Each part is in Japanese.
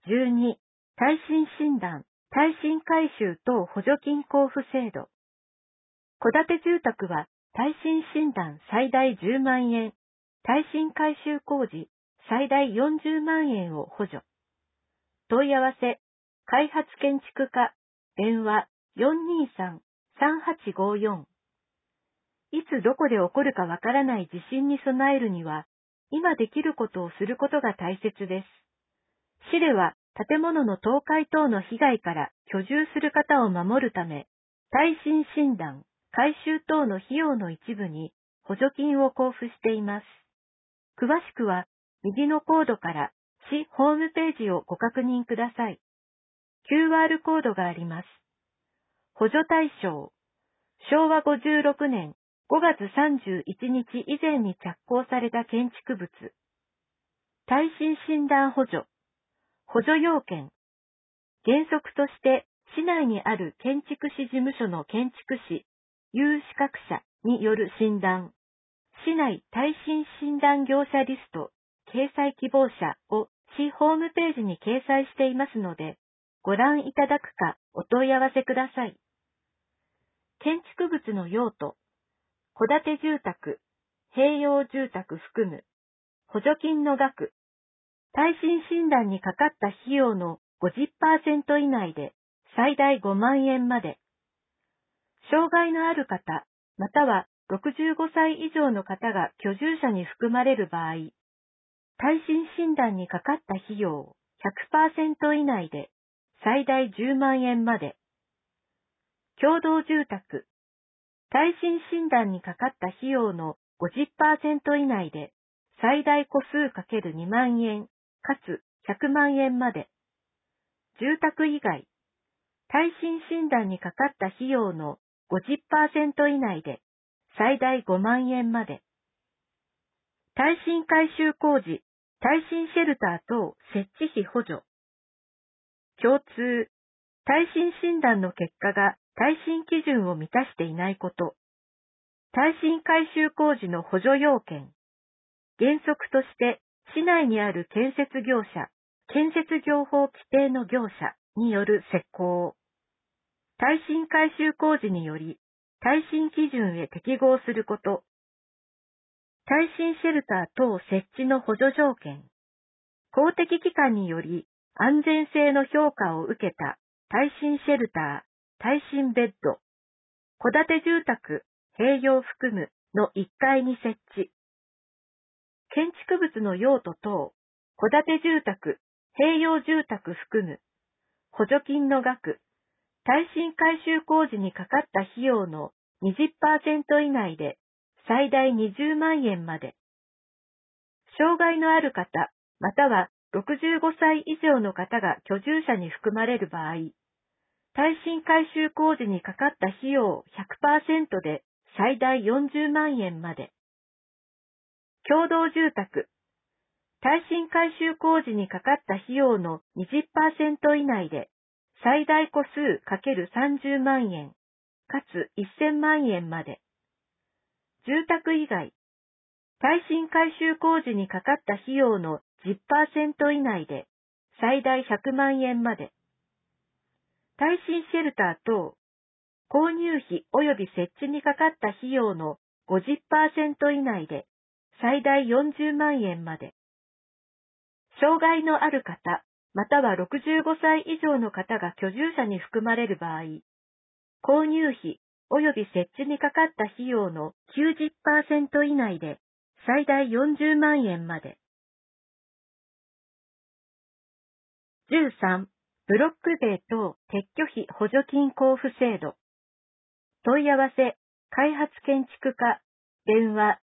12、耐震診断、耐震改修等補助金交付制度。戸建て住宅は耐震診断最大10万円、耐震改修工事最大40万円を補助。問い合わせ、開発建築課、電話423-3854。いつどこで起こるかわからない地震に備えるには、今できることをすることが大切です。市では建物の倒壊等の被害から居住する方を守るため、耐震診断、改修等の費用の一部に補助金を交付しています。詳しくは、右のコードから市ホームページをご確認ください。QR コードがあります。補助対象、昭和56年5月31日以前に着工された建築物。耐震診断補助。補助要件。原則として、市内にある建築士事務所の建築士、有資格者による診断。市内耐震診断業者リスト、掲載希望者を市ホームページに掲載していますので、ご覧いただくかお問い合わせください。建築物の用途。戸建て住宅、併用住宅含む、補助金の額、耐震診断にかかった費用の 50% 以内で最大5万円まで、障害のある方、または65歳以上の方が居住者に含まれる場合、耐震診断にかかった費用 100% 以内で最大10万円まで、共同住宅、耐震診断にかかった費用の 50% 以内で最大個数 ×2 万円かつ100万円まで。住宅以外、耐震診断にかかった費用の 50% 以内で最大5万円まで。耐震改修工事、耐震シェルター等設置費補助。共通、耐震診断の結果が耐震基準を満たしていないこと。耐震改修工事の補助要件。原則として市内にある建設業者、建設業法規定の業者による施工。耐震改修工事により耐震基準へ適合すること。耐震シェルター等設置の補助条件。公的機関により安全性の評価を受けた耐震シェルター、耐震ベッド。戸建て住宅、併用含むの1階に設置。建築物の用途等、戸建て住宅、併用住宅含む、補助金の額、耐震改修工事にかかった費用の 20% 以内で最大20万円まで。障害のある方、または65歳以上の方が居住者に含まれる場合、耐震改修工事にかかった費用 100% で最大40万円まで。共同住宅、耐震改修工事にかかった費用の 20% 以内で最大個数 ×30 万円、かつ1000万円まで。住宅以外、耐震改修工事にかかった費用の 10% 以内で最大100万円まで。耐震シェルター等、購入費及び設置にかかった費用の 50% 以内で最大40万円まで。障害のある方、または65歳以上の方が居住者に含まれる場合、購入費及び設置にかかった費用の 90% 以内で最大40万円まで。13、ブロック塀等撤去費補助金交付制度。問い合わせ、開発建築課、電話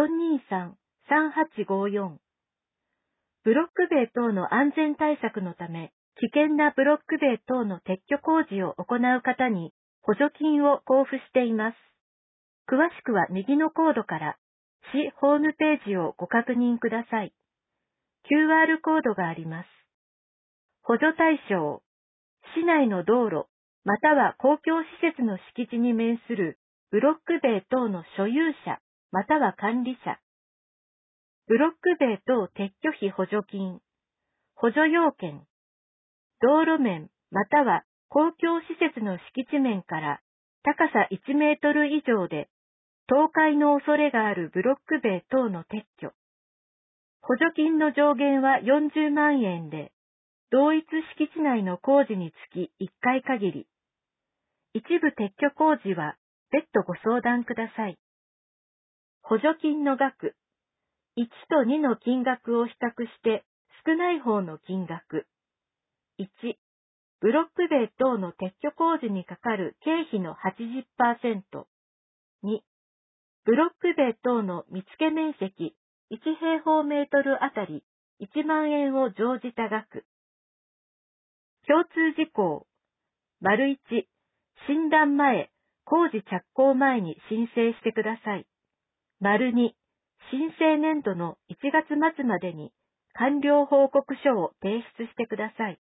423-3854。ブロック塀等の安全対策のため、危険なブロック塀等の撤去工事を行う方に補助金を交付しています。詳しくは右のコードから市ホームページをご確認ください。QR コードがあります。補助対象、市内の道路、または公共施設の敷地に面するブロック塀等の所有者、または管理者。ブロック塀等撤去費補助金。補助要件。 道路面または公共施設の敷地面から高さ1メートル以上で倒壊の恐れがあるブロック塀等の撤去。補助金の上限は40万円で、同一敷地内の工事につき1回限り。一部撤去工事は別途ご相談ください。補助金の額。1と2の金額を比較して少ない方の金額。1、ブロック塀等の撤去工事にかかる経費の 80%。2、ブロック塀等の見付け面積1平方メートルあたり1万円を乗じた額。共通事項。1、診断前、工事着工前に申請してください。2、申請年度の1月末までに完了報告書を提出してください。